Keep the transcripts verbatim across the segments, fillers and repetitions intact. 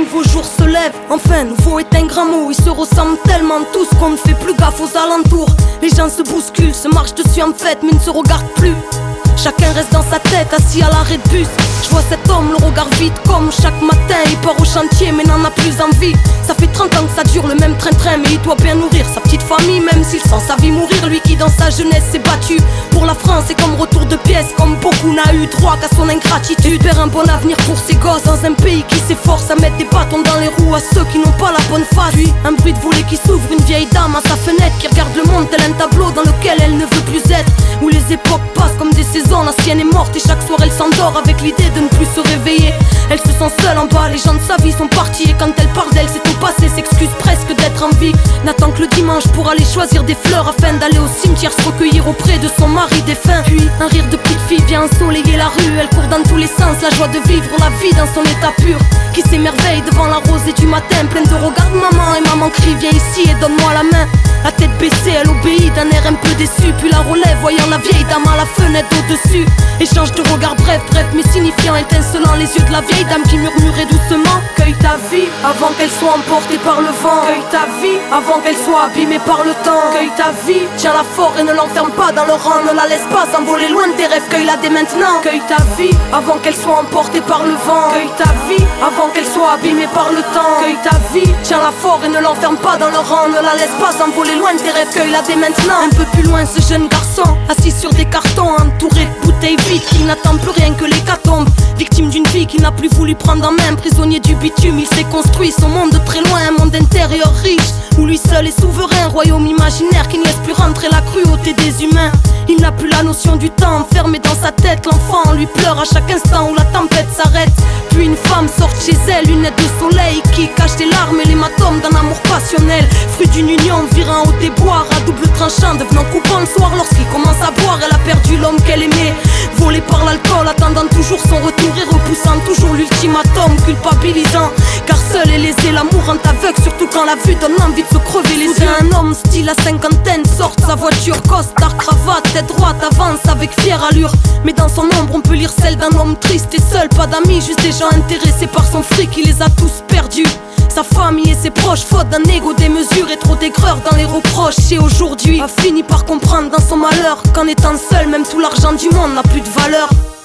nouveau jour se lève. Enfin, nouveau est un grand mot. Ils se ressemblent tellement tous qu'on ne fait plus gaffe aux alentours. Les gens se bousculent, se marchent dessus en fête, mais ne se regardent plus. Chacun reste dans sa tête, assis à l'arrêt de bus. Je vois cet homme, le regard vide comme chaque matin. Il part au chantier mais n'en a plus envie. Ça fait trente ans que ça dure le même train-train, mais il doit bien nourrir sa petite famille, même s'il sent sa vie mourir. Lui qui dans sa jeunesse s'est battu pour la France, et comme retour de pièce, comme beaucoup n'a eu droit qu'à son ingratitude. Espère un bon avenir pour ses gosses dans un pays qui s'efforce à mettre des bâtons dans les roues à ceux qui n'ont pas la bonne face. Puis un bruit de volet qui s'ouvre, une vieille dame à sa fenêtre qui regarde le monde tel un tableau dans lequel elle ne veut plus être. Où les époques passent comme des saisons, la sienne est morte et chaque soir elle s'endort avec l'idée de ne plus se réveiller. Elle se sent seule en bas, les gens de sa vie sont partis, et quand elle parle d'elle c'est au passé, s'excuse presque d'être en vie. N'attend que le dimanche pour aller choisir des fleurs afin d'aller au cimetière se recueillir auprès de son mari défunt. Puis un rire de petite fille vient ensoleiller la rue, elle court dans tous les sens, la joie de vivre la vie dans son état pur. Qui s'émerveille devant la rosée du matin, pleine de regards de maman, et maman crie viens ici et donne-moi la main. La tête baissée, elle obéit d'un air un peu déçu, puis la relève voyant la vieille dame à la fenêtre au-dessus. Échange de regards bref, bref mais signifiant, étincelant les yeux de la vieille dame qui murmurait doucement: cueille ta vie avant qu'elle soit emportée par le vent. Cueille ta vie avant qu'elle soit abîmée par le temps. Cueille ta vie, tiens-la fort et ne l'enferme pas dans le rang. Ne la laisse pas s'envoler loin de tes rêves, cueille-la dès maintenant. Cueille ta vie avant qu'elle soit emportée par le vent. Cueille ta vie avant qu'elle soit abîmée par le temps. Cueille ta vie, tiens-la fort et ne l'enferme pas dans le rang. Ne la laisse pas s'envoler loin de tes rêves, cueille-la dès maintenant. Un peu plus loin ce jeune garçon, assis sur des cartons, entouré de bouteilles vides, qui n'attend plus rien que l'hécatombe. Victime d'une vie qu'il n'a plus voulu prendre en main, prisonnier du bitume, il s'est construit son monde de très loin. Un monde intérieur riche, où lui seul est souverain. Royaume imaginaire qui ne laisse plus rentrer la cruauté des humains. Il n'a plus la notion du temps, enfermé dans sa tête. L'enfant lui pleure à chaque instant où la tempête s'arrête. Puis une femme sort chez elle, lunettes de soleil, qui cache les larmes et l'hématome d'un amour passionnel. Fruit d'une union virant au déboire, à double tranchant, devenant coupant le soir lorsqu'il commence à boire. Elle a perdu l'homme qu'elle aimait, volé par l'alcool, attendant toujours son retour et repoussant toujours l'ultimatum, culpabilisant. Car seul est lésé, l'amour rend aveugle, surtout quand la vue donne envie de se crever les yeux. Un homme style à cinquantaine sort sa voiture, costard, cravate, tête droite, avance avec fière allure. Mais dans son ombre on peut lire celle d'un homme triste et seul, pas d'amis, juste des gens intéressés par son fric, il les a tous perdus. Sa famille et ses proches, faute d'un égo démesuré, trop d'aigreur dans les reproches. Et aujourd'hui a fini par comprendre dans son malheur qu'en étant seul, même tout l'argent du monde n'a plus de valeur.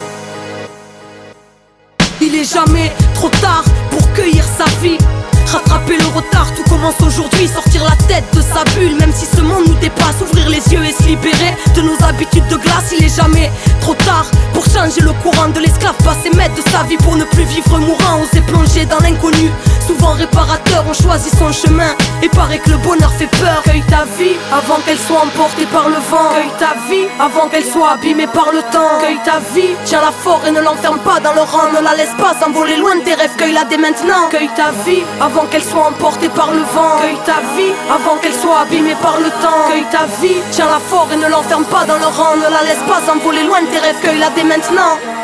Il est jamais trop tard pour cueillir sa vie. Rattraper le retard, tout commence aujourd'hui. Sortir la tête de sa bulle, même si ce monde nous dépasse. Ouvrir les yeux et se libérer de nos habitudes de glace. Il est jamais trop tard pour changer le courant de l'esclave, passer maître de sa vie pour ne plus vivre mourant. Oser plonger dans l'inconnu, souvent réparateur, on choisit son chemin. Et paraît que le bonheur fait peur. Cueille ta vie avant qu'elle soit emportée par le vent. Cueille ta vie avant qu'elle soit abîmée par le temps. Cueille ta vie, tiens-la fort et ne l'enferme pas dans le rang. Ne la laisse pas s'envoler loin de tes rêves, cueille-la dès maintenant. Cueille ta vie avant qu'elle soit emportée par le vent. Cueille ta vie avant qu'elle soit abîmée par le temps. Cueille ta vie, tiens-la fort et ne l'enferme pas dans le rang. Ne la laisse pas s'envoler loin de tes rêves, cueille-la dès maintenant.